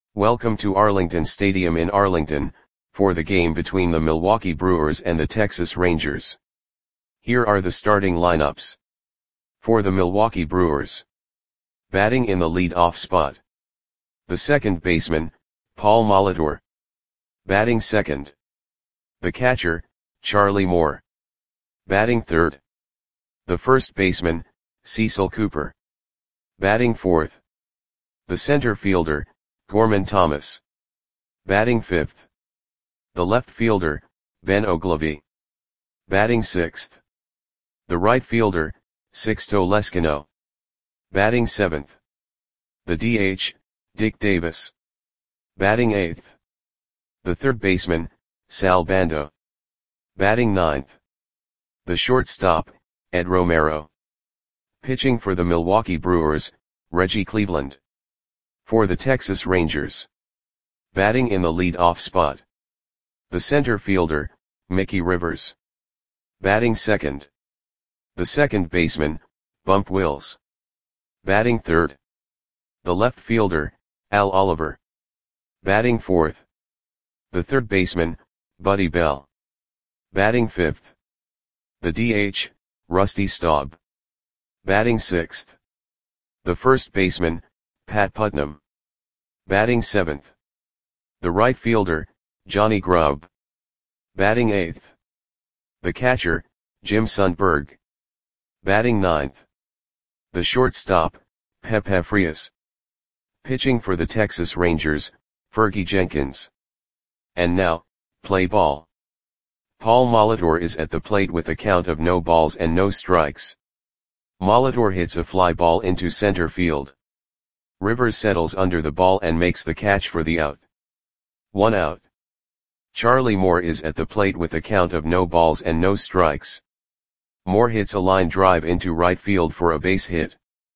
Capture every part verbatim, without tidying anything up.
Welcome to Arlington Stadium in Arlington, for the game between the Milwaukee Brewers and the Texas Rangers. Here are the starting lineups. For the Milwaukee Brewers. Batting in the lead-off spot. The second baseman, Paul Molitor. Batting second. The catcher, Charlie Moore. Batting third. The first baseman, Cecil Cooper. Batting fourth. The center fielder, Gorman Thomas. Batting fifth. The left fielder, Ben Oglivie. Batting sixth. The right fielder, Sixto Leskino. Batting seventh. The D H, Dick Davis. Batting eighth. The third baseman, Sal Bando. Batting ninth. The shortstop, Ed Romero. Pitching for the Milwaukee Brewers, Reggie Cleveland. For the Texas Rangers. Batting in the lead-off spot. The center fielder, Mickey Rivers. Batting second. The second baseman, Bump Wills. Batting third. The left fielder, Al Oliver. Batting fourth. The third baseman, Buddy Bell. Batting fifth. The D H, Rusty Staub. Batting sixth. The first baseman, Pat Putnam. Batting seventh. The right fielder, Johnny Grubb. Batting eighth. The catcher, Jim Sundberg. Batting ninth. The shortstop, Pepe Frias. Pitching for the Texas Rangers, Fergie Jenkins. And now, play ball. Paul Molitor is at the plate with a count of no balls and no strikes. Molitor hits a fly ball into center field. Rivers settles under the ball and makes the catch for the out. One out. Charlie Moore is at the plate with a count of no balls and no strikes. Moore hits a line drive into right field for a base hit.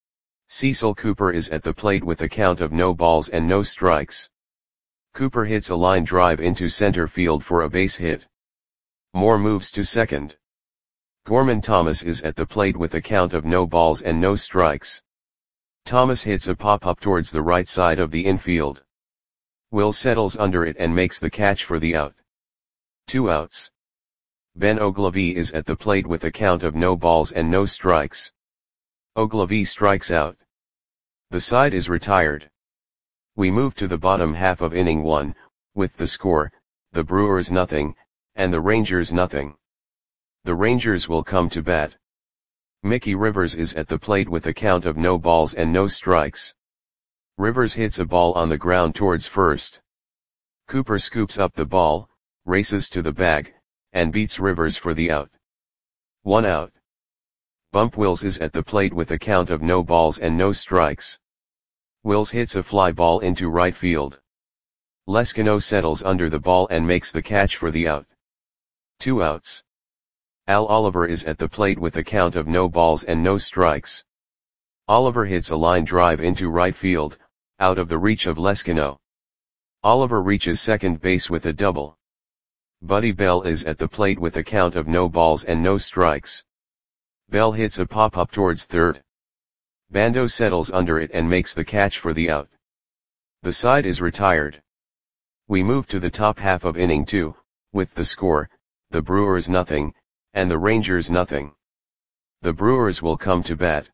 Cecil Cooper is at the plate with a count of no balls and no strikes. Cooper hits a line drive into center field for a base hit. Moore moves to second. Gorman Thomas is at the plate with a count of no balls and no strikes. Thomas hits a pop-up towards the right side of the infield. Wills settles under it and makes the catch for the out. Two outs. Ben Oglivie is at the plate with a count of no balls and no strikes. Oglivie strikes out. The side is retired. We move to the bottom half of inning one, with the score, the Brewers nothing, and the Rangers nothing. The Rangers will come to bat. Mickey Rivers is at the plate with a count of no balls and no strikes. Rivers hits a ball on the ground towards first. Cooper scoops up the ball, races to the bag, and beats Rivers for the out. One out. Bump Wills is at the plate with a count of no balls and no strikes. Wills hits a fly ball into right field. Leskino settles under the ball and makes the catch for the out. Two outs. Al Oliver is at the plate with a count of no balls and no strikes. Oliver hits a line drive into right field, out of the reach of Leskino. Oliver reaches second base with a double. Buddy Bell is at the plate with a count of no balls and no strikes. Bell hits a pop-up towards third. Bando settles under it and makes the catch for the out. The side is retired. We move to the top half of inning two, with the score, the Brewers nothing, and the Rangers nothing. The Brewers will come to bat.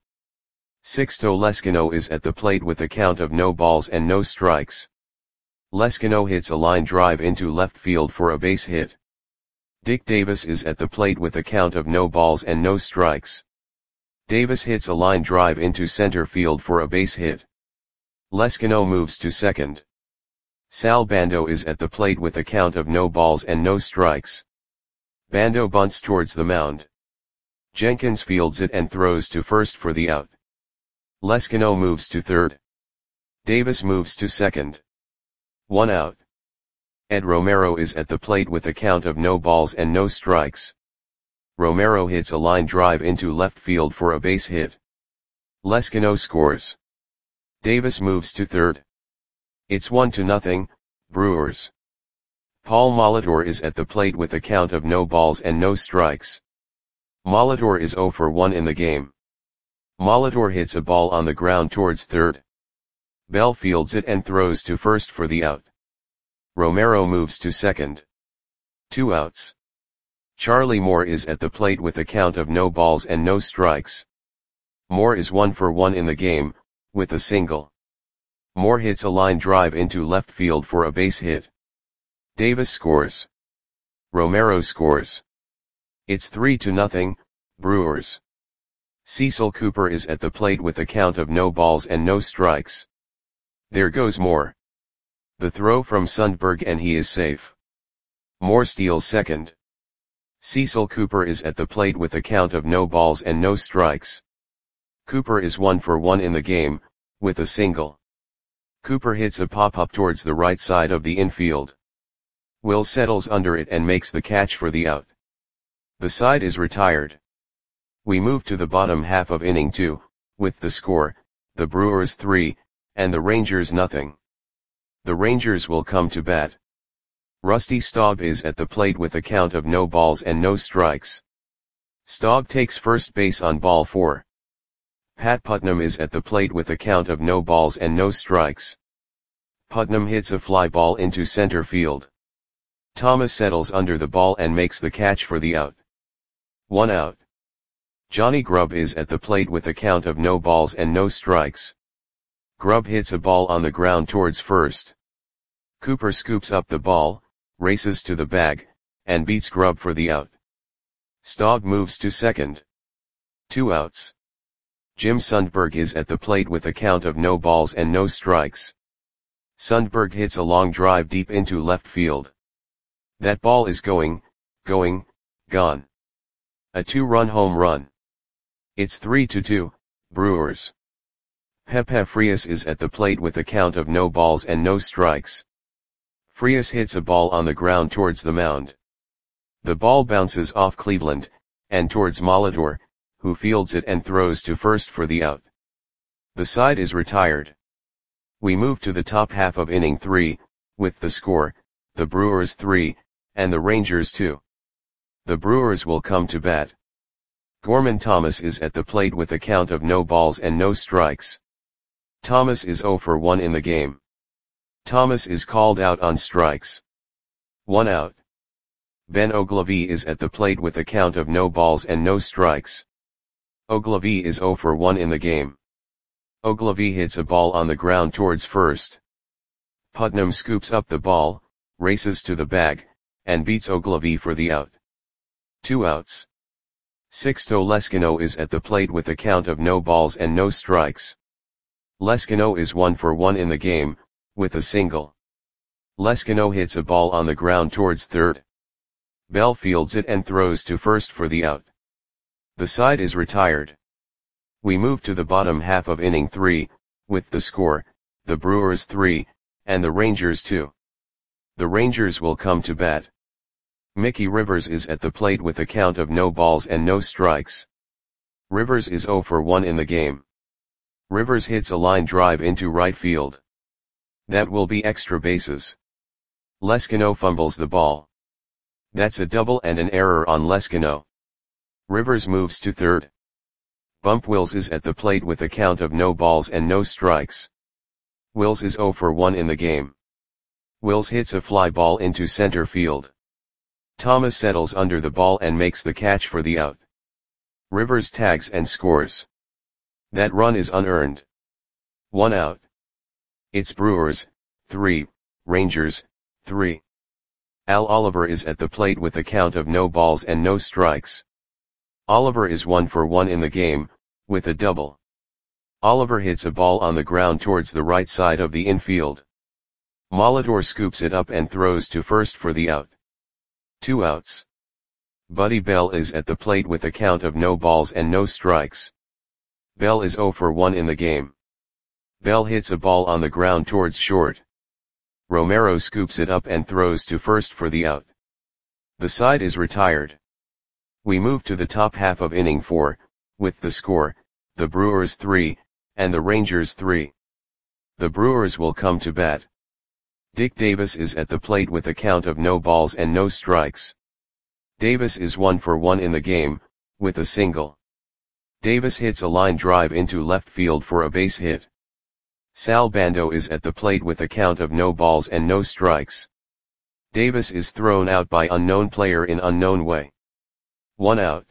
Sixto Leskino is at the plate with a count of no balls and no strikes. Leskino hits a line drive into left field for a base hit. Dick Davis is at the plate with a count of no balls and no strikes. Davis hits a line drive into center field for a base hit. Leskino moves to second. Sal Bando is at the plate with a count of no balls and no strikes. Bando bunts towards the mound. Jenkins fields it and throws to first for the out. Leskino moves to third. Davis moves to second. One out. Ed Romero is at the plate with a count of no balls and no strikes. Romero hits a line drive into left field for a base hit. Leskino scores. Davis moves to third. It's one to nothing, Brewers. Paul Molitor is at the plate with a count of no balls and no strikes. Molitor is zero for one in the game. Molitor hits a ball on the ground towards third. Bell fields it and throws to first for the out. Romero moves to second. Two outs. Charlie Moore is at the plate with a count of no balls and no strikes. Moore is one for one in the game, with a single. Moore hits a line drive into left field for a base hit. Davis scores. Romero scores. It's three to nothing, Brewers. Cecil Cooper is at the plate with a count of no balls and no strikes. There goes Moore. The throw from Sundberg and he is safe. Moore steals second. Cecil Cooper is at the plate with a count of no balls and no strikes. Cooper is one for one in the game, with a single. Cooper hits a pop-up towards the right side of the infield. Will settles under it and makes the catch for the out. The side is retired. We move to the bottom half of inning two, with the score, the Brewers three, and the Rangers nothing. The Rangers will come to bat. Rusty Staub is at the plate with a count of no balls and no strikes. Staub takes first base on ball four. Pat Putnam is at the plate with a count of no balls and no strikes. Putnam hits a fly ball into center field. Thomas settles under the ball and makes the catch for the out. One out. Johnny Grubb is at the plate with a count of no balls and no strikes. Grubb hits a ball on the ground towards first. Cooper scoops up the ball, races to the bag, and beats Grubb for the out. Staub moves to second. Two outs. Jim Sundberg is at the plate with a count of no balls and no strikes. Sundberg hits a long drive deep into left field. That ball is going, going, gone. A two-run home run. It's three to two, Brewers. Pepe Frias is at the plate with a count of no balls and no strikes. Frias hits a ball on the ground towards the mound. The ball bounces off Cleveland, and towards Molitor, who fields it and throws to first for the out. The side is retired. We move to the top half of inning three, with the score, the Brewers three, and the Rangers two. The Brewers will come to bat. Gorman Thomas is at the plate with a count of no balls and no strikes. Thomas is zero for one in the game. Thomas is called out on strikes. One out. Ben Ogilvie is at the plate with a count of no balls and no strikes. Ogilvie is zero for one in the game. Ogilvie hits a ball on the ground towards first. Putnam scoops up the ball, races to the bag, and beats Ogilvie for the out. Two outs. Sixto Leskino is at the plate with a count of no balls and no strikes. Leskino is one for one in the game, with a single. Leskino hits a ball on the ground towards third. Bell fields it and throws to first for the out. The side is retired. We move to the bottom half of inning three, with the score, the Brewers three, and the Rangers two. The Rangers will come to bat. Mickey Rivers is at the plate with a count of no balls and no strikes. Rivers is zero for one in the game. Rivers hits a line drive into right field. That will be extra bases. Leskino fumbles the ball. That's a double and an error on Leskino. Rivers moves to third. Bump Wills is at the plate with a count of no balls and no strikes. Wills is zero for one in the game. Wills hits a fly ball into center field. Thomas settles under the ball and makes the catch for the out. Rivers tags and scores. That run is unearned. One out. It's Brewers, three, Rangers, three. Al Oliver is at the plate with a count of no balls and no strikes. Oliver is one for one in the game, with a double. Oliver hits a ball on the ground towards the right side of the infield. Molitor scoops it up and throws to first for the out. Two outs. Buddy Bell is at the plate with a count of no balls and no strikes. Bell is zero for one in the game. Bell hits a ball on the ground towards short. Romero scoops it up and throws to first for the out. The side is retired. We move to the top half of inning four, with the score, the Brewers three, and the Rangers three. The Brewers will come to bat. Dick Davis is at the plate with a count of no balls and no strikes. Davis is one for one in the game, with a single. Davis hits a line drive into left field for a base hit. Sal Bando is at the plate with a count of no balls and no strikes. Davis is thrown out by unknown player in unknown way. One out.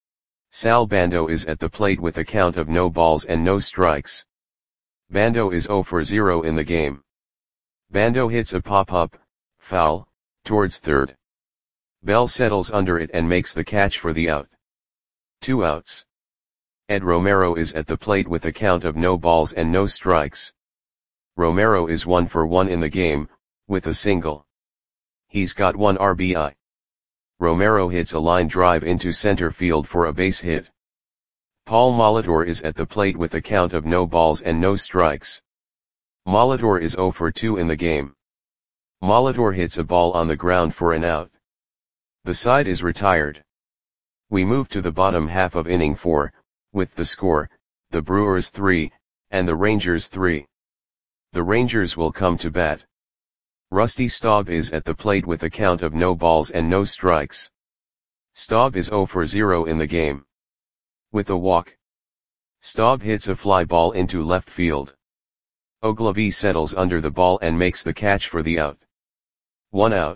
Sal Bando is at the plate with a count of no balls and no strikes. Bando is zero for zero in the game. Bando hits a pop-up, foul, towards third. Bell settles under it and makes the catch for the out. Two outs. Ed Romero is at the plate with a count of no balls and no strikes. Romero is one for one in the game, with a single. He's got one R B I. Romero hits a line drive into center field for a base hit. Paul Molitor is at the plate with a count of no balls and no strikes. Molitor is zero for two in the game. Molitor hits a ball on the ground for an out. The side is retired. We move to the bottom half of inning four, with the score, the Brewers three, and the Rangers three. The Rangers will come to bat. Rusty Staub is at the plate with a count of no balls and no strikes. Staub is zero for zero in the game. With a walk. Staub hits a fly ball into left field. Ogilvie settles under the ball and makes the catch for the out. One out.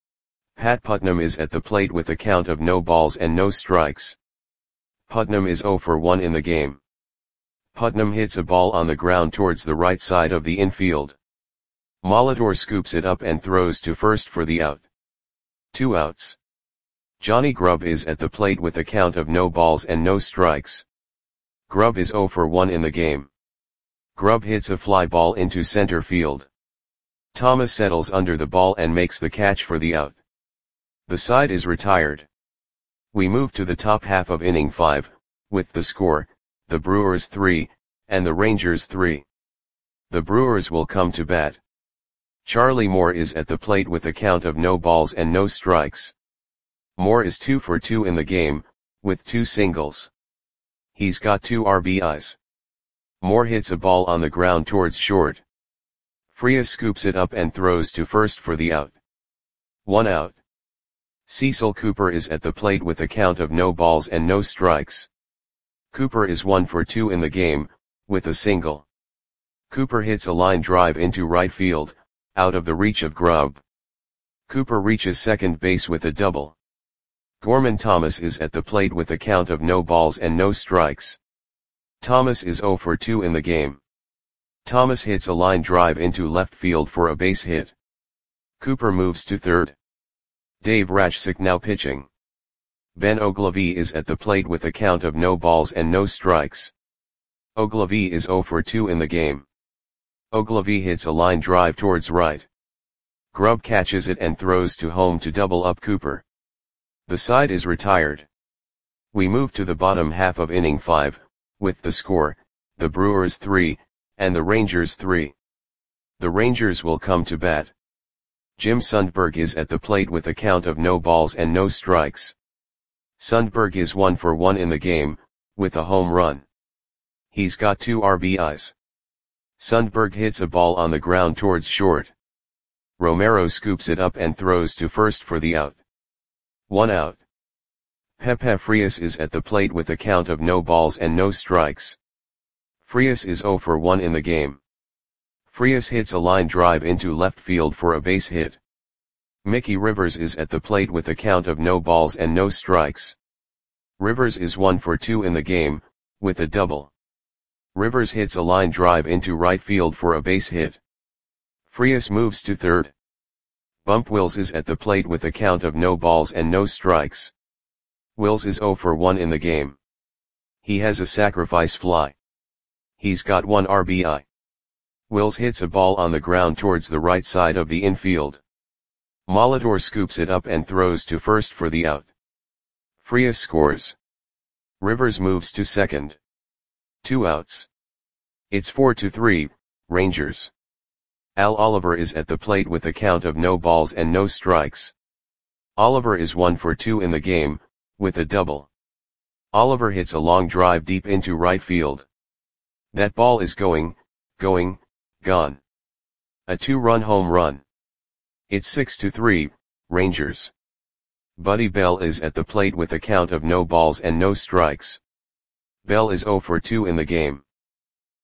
Pat Putnam is at the plate with a count of no balls and no strikes. Putnam is zero for one in the game. Putnam hits a ball on the ground towards the right side of the infield. Molitor scoops it up and throws to first for the out. Two outs. Johnny Grubb is at the plate with a count of no balls and no strikes. Grubb is zero for one in the game. Grubb hits a fly ball into center field. Thomas settles under the ball and makes the catch for the out. The side is retired. We move to the top half of inning five, with the score, the Brewers three, and the Rangers three. The Brewers will come to bat. Charlie Moore is at the plate with a count of no balls and no strikes. Moore is two for two in the game, with two singles. He's got two R B Is. Moore hits a ball on the ground towards short. Frias scoops it up and throws to first for the out. One out. Cecil Cooper is at the plate with a count of no balls and no strikes. Cooper is one for two in the game, with a single. Cooper hits a line drive into right field, out of the reach of Grubb. Cooper reaches second base with a double. Gorman Thomas is at the plate with a count of no balls and no strikes. Thomas is zero for two in the game. Thomas hits a line drive into left field for a base hit. Cooper moves to third. Dave Rashsick now pitching. Ben Ogilvie is at the plate with a count of no balls and no strikes. Ogilvie is zero for two in the game. Ogilvie hits a line drive towards right. Grubb catches it and throws to home to double up Cooper. The side is retired. We move to the bottom half of inning five, with the score, the Brewers three, and the Rangers three. The Rangers will come to bat. Jim Sundberg is at the plate with a count of no balls and no strikes. Sundberg is one for one in the game, with a home run. He's got two R B Is. Sundberg hits a ball on the ground towards short. Romero scoops it up and throws to first for the out. One out. Pepe Frias is at the plate with a count of no balls and no strikes. Frias is zero for one in the game. Frias hits a line drive into left field for a base hit. Mickey Rivers is at the plate with a count of no balls and no strikes. Rivers is one for two in the game, with a double. Rivers hits a line drive into right field for a base hit. Frias moves to third. Bump Wills is at the plate with a count of no balls and no strikes. Wills is zero for one in the game. He has a sacrifice fly. He's got one R B I. Wills hits a ball on the ground towards the right side of the infield. Molitor scoops it up and throws to first for the out. Frias scores. Rivers moves to second. Two outs. It's four to three, Rangers. Al Oliver is at the plate with a count of no balls and no strikes. Oliver is one for two in the game, with a double. Oliver hits a long drive deep into right field. That ball is going, going, gone. A two-run home run. It's six to three, Rangers. Buddy Bell is at the plate with a count of no balls and no strikes. Bell is zero for two in the game.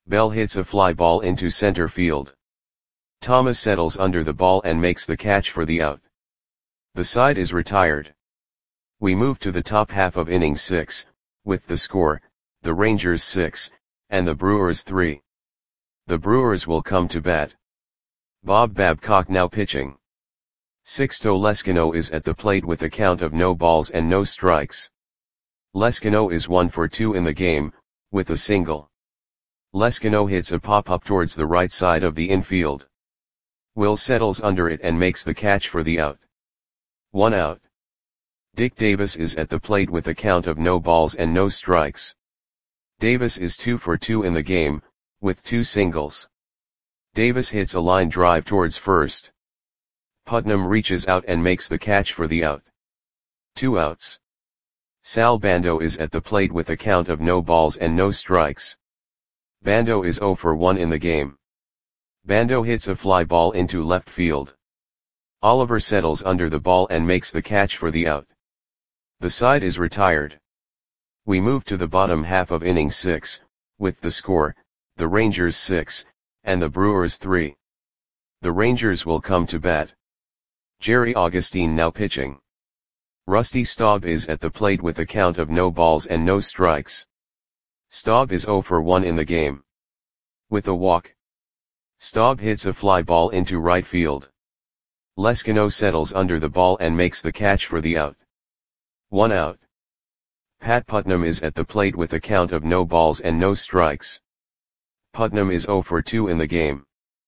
Bell hits a fly ball into center field. Thomas settles under the ball and makes the catch for the out. The side is retired. We move to the top half of inning six, with the score, the Rangers six, and the Brewers three. The Brewers will come to bat. Bob Babcock now pitching. Sixto Leskino is at the plate with a count of no balls and no strikes. Leskino is one for two in the game, with a single. Leskino hits a pop-up towards the right side of the infield. Will settles under it and makes the catch for the out. One out. Dick Davis is at the plate with a count of no balls and no strikes. Davis is two for two in the game, with two singles. Davis hits a line drive towards first. Putnam reaches out and makes the catch for the out. Two outs. Sal Bando is at the plate with a count of no balls and no strikes. Bando is zero for one in the game. Bando hits a fly ball into left field. Oliver settles under the ball and makes the catch for the out. The side is retired. We move to the bottom half of inning six, with the score, the Rangers six, and the Brewers three. The Rangers will come to bat. Jerry Augustine now pitching. Rusty Staub is at the plate with a count of no balls and no strikes. Staub is zero for one in the game. With a walk. Staub hits a fly ball into right field. Leskino settles under the ball and makes the catch for the out. One out. Pat Putnam is at the plate with a count of no balls and no strikes. Putnam is zero for two in the game.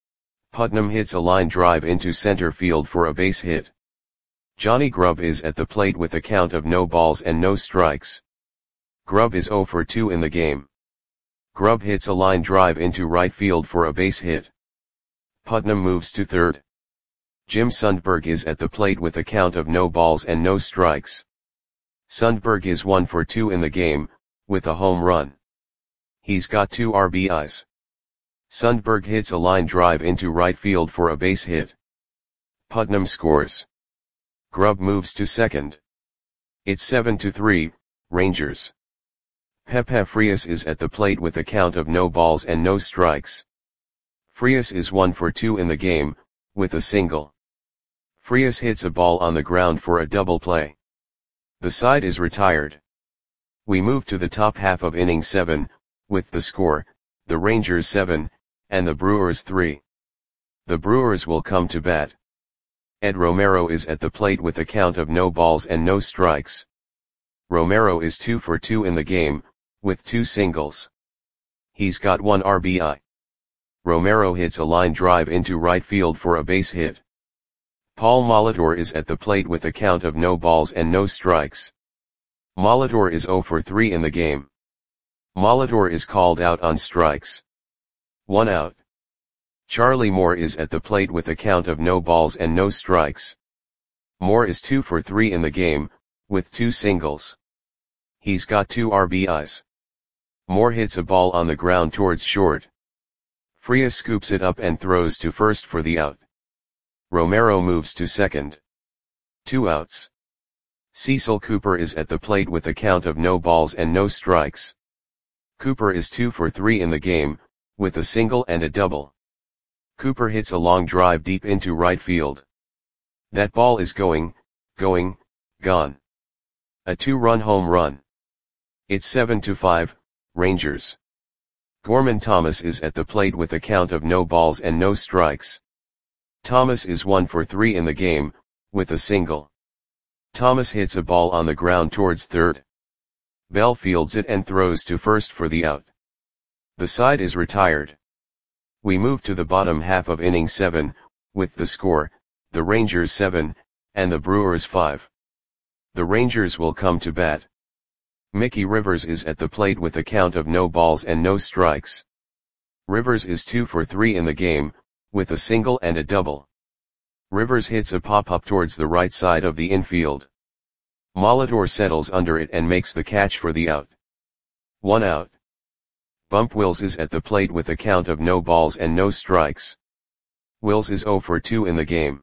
Putnam hits a line drive into center field for a base hit. Johnny Grubb is at the plate with a count of no balls and no strikes. Grubb is zero for two in the game. Grubb hits a line drive into right field for a base hit. Putnam moves to third. Jim Sundberg is at the plate with a count of no balls and no strikes. Sundberg is one for two in the game, with a home run. He's got two R B Is. Sundberg hits a line drive into right field for a base hit. Putnam scores. Grubb moves to second. It's seven to three, Rangers. Pepe Frias is at the plate with a count of no balls and no strikes. Frias is one for two in the game, with a single. Frias hits a ball on the ground for a double play. The side is retired. We move to the top half of inning seven, with the score, the Rangers seven, and the Brewers three. The Brewers will come to bat. Ed Romero is at the plate with a count of no balls and no strikes. Romero is two for two in the game, with two singles. He's got one R B I. Romero hits a line drive into right field for a base hit. Paul Molitor is at the plate with a count of no balls and no strikes. Molitor is zero for three in the game. Molitor is called out on strikes. One out. Charlie Moore is at the plate with a count of no balls and no strikes. Moore is two for three in the game, with two singles. He's got two R B Is. Moore hits a ball on the ground towards short. Frias scoops it up and throws to first for the out. Romero moves to second. Two outs. Cecil Cooper is at the plate with a count of no balls and no strikes. Cooper is two for three in the game, with a single and a double. Cooper hits a long drive deep into right field. That ball is going, going, gone. A two-run home run. It's seven to five, Rangers. Gorman Thomas is at the plate with a count of no balls and no strikes. Thomas is one for three in the game, with a single. Thomas hits a ball on the ground towards third. Bell fields it and throws to first for the out. The side is retired. We move to the bottom half of inning seven, with the score, the Rangers seven, and the Brewers five. The Rangers will come to bat. Mickey Rivers is at the plate with a count of no balls and no strikes. Rivers is two for three in the game, with a single and a double. Rivers hits a pop-up towards the right side of the infield. Molitor settles under it and makes the catch for the out. One out. Bump Wills is at the plate with a count of no balls and no strikes. Wills is zero for two in the game.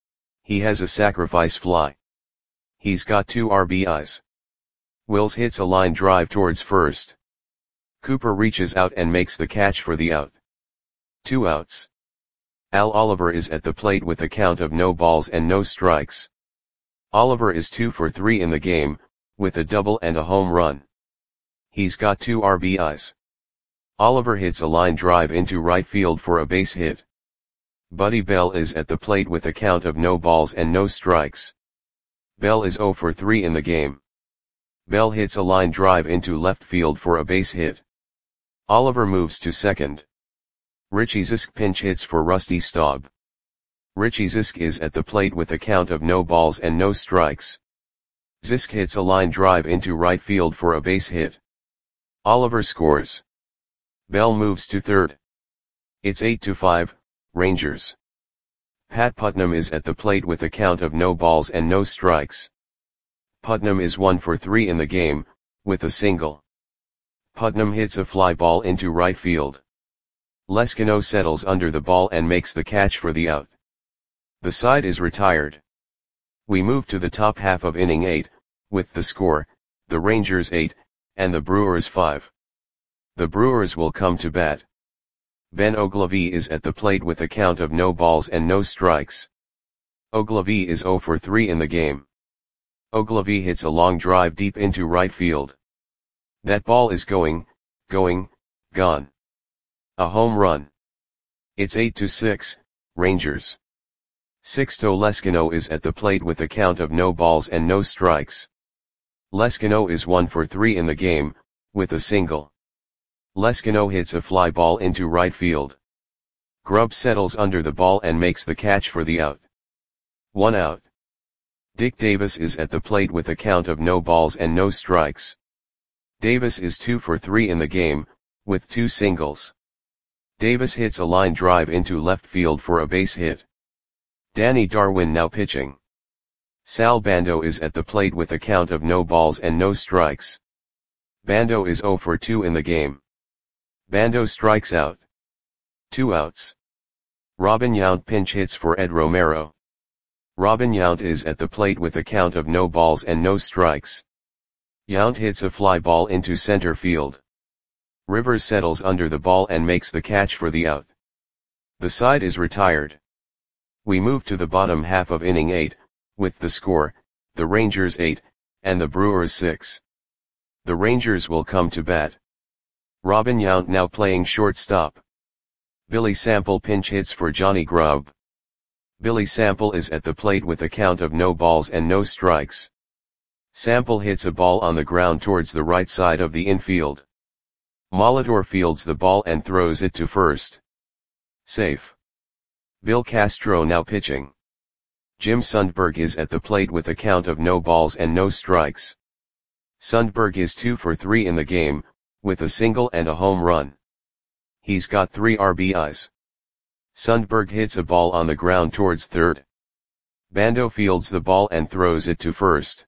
He has a sacrifice fly. He's got two R B Is. Wills hits a line drive towards first. Cooper reaches out and makes the catch for the out. Two outs. Al Oliver is at the plate with a count of no balls and no strikes. Oliver is two for three in the game, with a double and a home run. He's got two R B Is. Oliver hits a line drive into right field for a base hit. Buddy Bell is at the plate with a count of no balls and no strikes. Bell is zero for three in the game. Bell hits a line drive into left field for a base hit. Oliver moves to second. Richie Zisk pinch hits for Rusty Staub. Richie Zisk is at the plate with a count of no balls and no strikes. Zisk hits a line drive into right field for a base hit. Oliver scores. Bell moves to third. It's eight to five, Rangers. Pat Putnam is at the plate with a count of no balls and no strikes. Putnam is one for three in the game, with a single. Putnam hits a fly ball into right field. Leskino settles under the ball and makes the catch for the out. The side is retired. We move to the top half of inning eight, with the score, the Rangers eight, and the Brewers five. The Brewers will come to bat. Ben Oglivie is at the plate with a count of no balls and no strikes. Oglivie is zero for three in the game. Oglivie hits a long drive deep into right field. That ball is going, going, gone. A home run. It's eight to six, Rangers. Sixto Leskino is at the plate with a count of no balls and no strikes. Leskino is one for three in the game, with a single. Leskino hits a fly ball into right field. Grubb settles under the ball and makes the catch for the out. One out. Dick Davis is at the plate with a count of no balls and no strikes. Davis is two for three in the game, with two singles. Davis hits a line drive into left field for a base hit. Danny Darwin now pitching. Sal Bando is at the plate with a count of no balls and no strikes. Bando is zero for two in the game. Bando strikes out. Two outs. Robin Yount pinch hits for Ed Romero. Robin Yount is at the plate with a count of no balls and no strikes. Yount hits a fly ball into center field. Rivers settles under the ball and makes the catch for the out. The side is retired. We move to the bottom half of inning eight, with the score, the Rangers eight, and the Brewers six. The Rangers will come to bat. Robin Yount now playing shortstop. Billy Sample pinch hits for Johnny Grubb. Billy Sample is at the plate with a count of no balls and no strikes. Sample hits a ball on the ground towards the right side of the infield. Molitor fields the ball and throws it to first. Safe. Bill Castro now pitching. Jim Sundberg is at the plate with a count of no balls and no strikes. Sundberg is two for three in the game, with a single and a home run. He's got three R B Is. Sundberg hits a ball on the ground towards third. Bando fields the ball and throws it to first.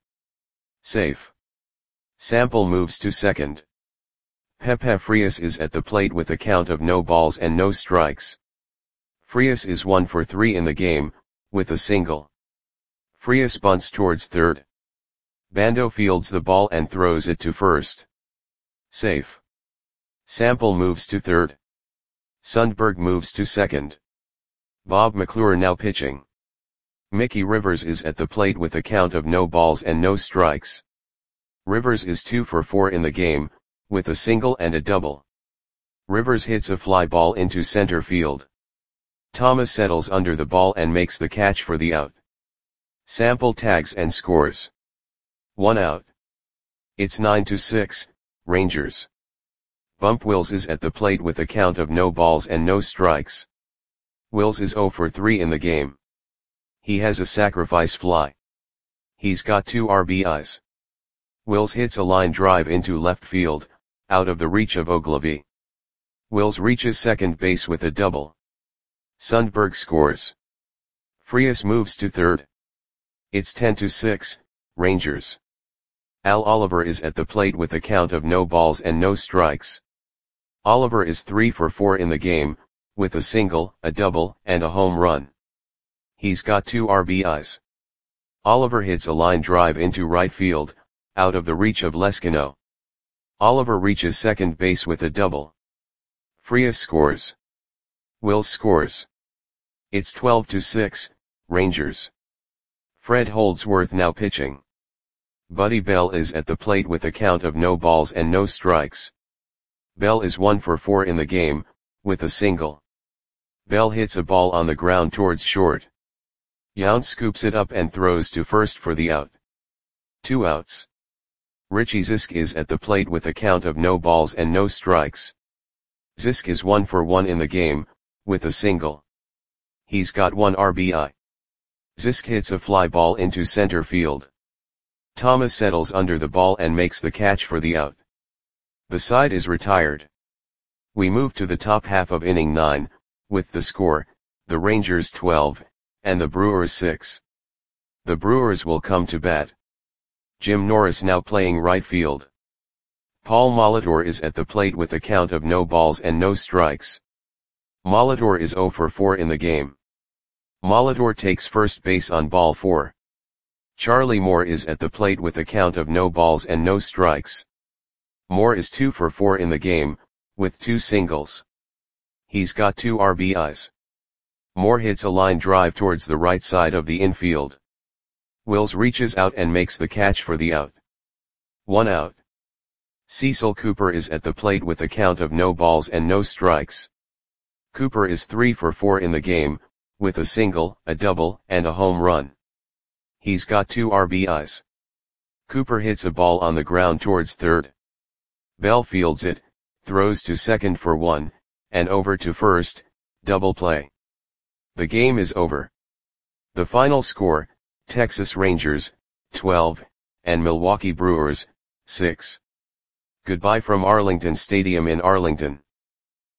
Safe. Sample moves to second. Pepe Frias is at the plate with a count of no balls and no strikes. Frias is one for three in the game, with a single. Frias bunts towards third. Bando fields the ball and throws it to first. Safe. Sample moves to third. Sundberg moves to second. Bob McClure now pitching. Mickey Rivers is at the plate with a count of no balls and no strikes. Rivers is two for four in the game, with a single and a double. Rivers hits a fly ball into center field. Thomas settles under the ball and makes the catch for the out. Sample tags and scores. One out. It's nine to six, Rangers. Bump Wills is at the plate with a count of no balls and no strikes. Wills is zero for three in the game. He has a sacrifice fly. He's got two R B Is. Wills hits a line drive into left field, out of the reach of Oglivie. Wills reaches second base with a double. Sundberg scores. Frias moves to third. It's ten to six, Rangers. Al Oliver is at the plate with a count of no balls and no strikes. Oliver is three for four in the game, with a single, a double, and a home run. He's got two R B Is. Oliver hits a line drive into right field, out of the reach of Leskino. Oliver reaches second base with a double. Frias scores. Wills scores. It's twelve to six, Rangers. Fred Holdsworth now pitching. Buddy Bell is at the plate with a count of no balls and no strikes. Bell is one for four in the game, with a single. Bell hits a ball on the ground towards short. Yount scoops it up and throws to first for the out. Two outs. Richie Zisk is at the plate with a count of no balls and no strikes. Zisk is one for one in the game, with a single. He's got one R B I. Zisk hits a fly ball into center field. Thomas settles under the ball and makes the catch for the out. The side is retired. We move to the top half of inning nine, with the score, the Rangers twelve, and the Brewers six. The Brewers will come to bat. Jim Norris now playing right field. Paul Molitor is at the plate with a count of no balls and no strikes. Molitor is zero for four in the game. Molitor takes first base on ball four. Charlie Moore is at the plate with a count of no balls and no strikes. Moore is two for four in the game, with two singles. He's got two R B Is. Moore hits a line drive towards the right side of the infield. Wills reaches out and makes the catch for the out. One out. Cecil Cooper is at the plate with a count of no balls and no strikes. Cooper is three for four in the game, with a single, a double, and a home run. He's got two R B Is. Cooper hits a ball on the ground towards third. Bell fields it, throws to second for one, and over to first, double play. The game is over. The final score, Texas Rangers, twelve, and Milwaukee Brewers, six. Goodbye from Arlington Stadium in Arlington.